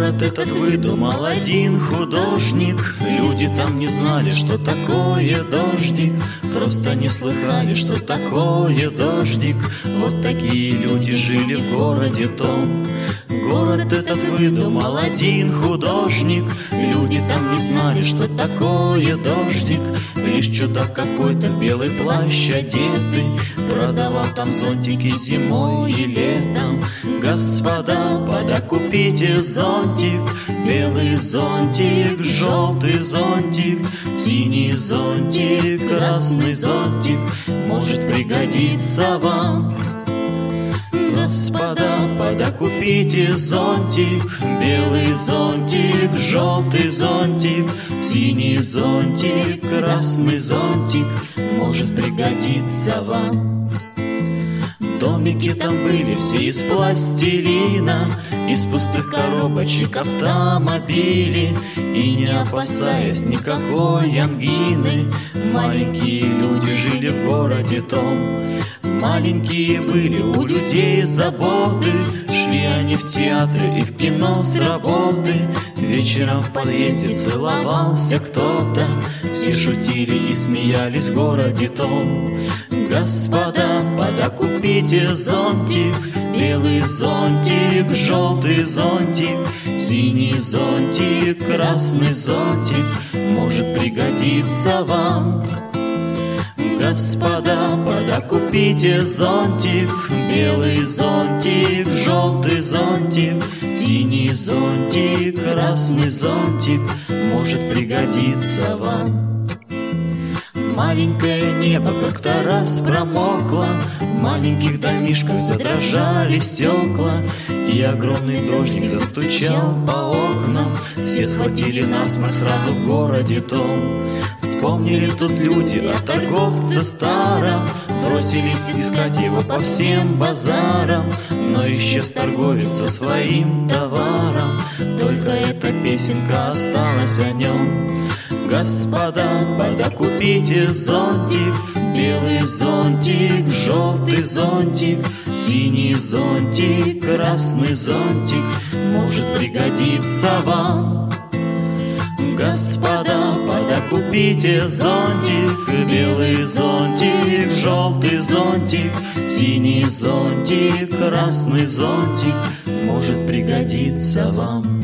Город этот выдумал один художник. Люди там не знали, что такое дождик, просто не слыхали, что такое дождик. Вот такие люди жили в городе том. Город этот выдумал один художник. Люди там не знали, что такое дождик. Лишь чудак какой-то в белый плащ одетый продавал там зонтики зимой и летом. Господа, пода купите зонтик, белый зонтик, желтый зонтик, синий зонтик, красный зонтик, может пригодиться вам. Господа, пода купите зонтик, белый зонтик, желтый зонтик, синий зонтик, красный зонтик, может пригодиться вам. Домики там были все из пластилина, из пустых коробочек автомобили. И не опасаясь никакой ангины, маленькие люди жили в городе том. Маленькие были у людей заботы, шли они в театры и в кино с работы. Вечером в подъезде целовался кто-то, все шутили и смеялись в городе том. Господа, пода купите зонтик, белый зонтик, желтый зонтик, синий зонтик, красный зонтик, может пригодиться вам. Господа, пода купите зонтик, белый зонтик, желтый зонтик, синий зонтик, красный зонтик, может пригодиться вам. Маленькое небо как-то раз промокло, в маленьких домишках задрожали стекла, и огромный дождик застучал по окнам. Все схватили насморк сразу в городе том. Вспомнили тут люди о торговце старом, бросились искать его по всем базарам. Но исчез торговец со своим товаром, только эта песенка осталась о нем. Господа, пода купите зонтик, белый зонтик, желтый зонтик, синий зонтик, красный зонтик, может пригодиться вам. Господа, пода купите зонтик, белый зонтик, желтый зонтик, синий зонтик, красный зонтик, может пригодиться вам.